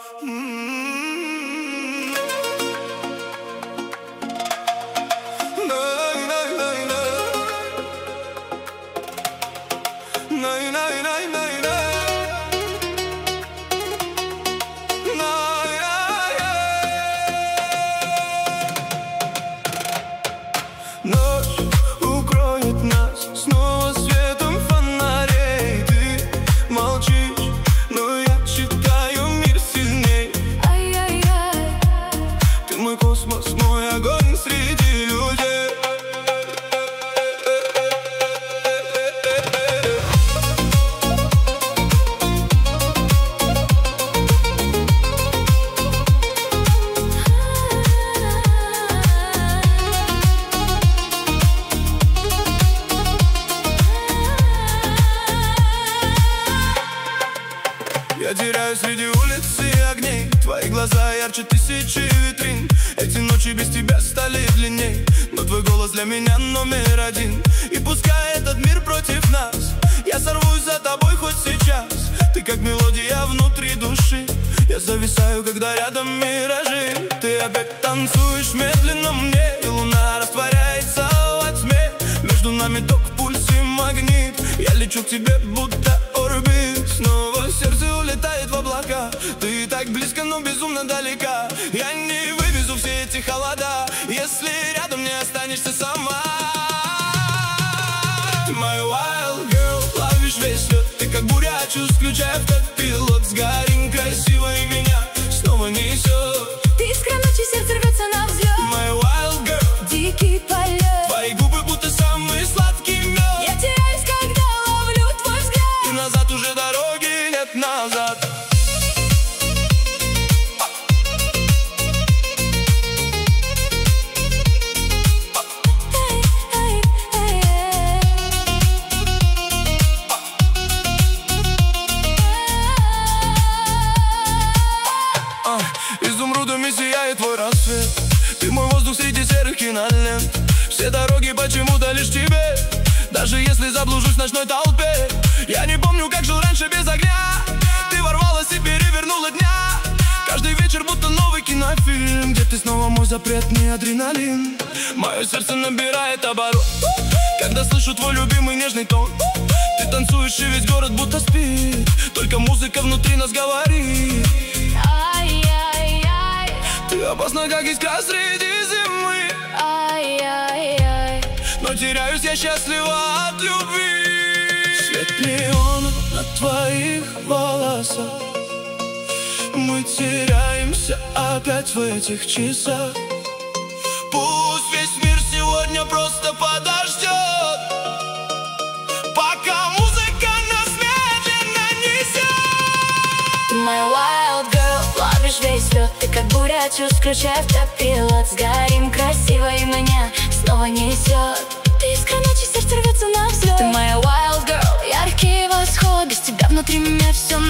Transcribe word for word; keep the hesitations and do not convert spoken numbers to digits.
Ночь укроет нас снова светом фонарей. Ты молчишь, но я читаю мир сильней. Ай-яй-яй, Ты мой космос, мой огонь среди людей. Я теряюсь среди улиц и огней. Твои глаза ярче тысячи витрин. Эти ночи без тебя стали длинней, но твой голос для меня номер один. И пускай этот мир против нас, я сорвусь за тобой хоть сейчас. Ты как мелодия внутри души. Я зависаю, когда рядом миражи. Ты опять танцуешь медленно мне, и луна растворяется во тьме. Между нами ток, пульс и магнит. Я лечу к тебе, будто орбит. Снова сердце улетает в облака. Ты так близко, но безумно далека. Я не вывезу все эти холода, если рядом не останешься сама. Ты моя wild girl, ловишь весь лед. Ты как буря, чувств, включая автопилот. Сгорим красиво и меня снова несет. ты искра ночи, сердце рвется на взлет. Ты моя wild girl, Дикий полет. твои губы будто самый сладкий мед. Я теряюсь, когда ловлю твой взгляд. И назад уже дороги нет назад. Эй, эй, эй, эй. А, изумрудами сияет твой рассвет. Ты мой воздух среди серых кинолент. Все дороги почему-то лишь тебе. Даже если заблужусь в ночной толпе, я не помню, как жил раньше без огня. Ты ворвалась и перевернула дня. Каждый вечер будто новый кинофильм, где ты снова мой запретный адреналин. Мое сердце набирает оборот, когда слышу твой любимый нежный тон. Ты танцуешь, и весь город будто спит. Только музыка внутри нас говорит. Ай-яй-яй, Ты опасна, как искра среди зимы. ай-яй-яй. Но теряюсь я счастлива от любви. Свет неона на твоих волосах. Мы теряемся опять в этих часах. Пусть весь мир сегодня просто подождет, пока музыка нас медленно несет. Ты моя wild girl, ловишь весь лед. Ты как буря, чувств, включая автопилот. Сгорим красиво и меня снова несет. Ты искра ночи, сердце рвется на взлет. Ты моя wild girl, яркий восход. Без тебя внутри меня все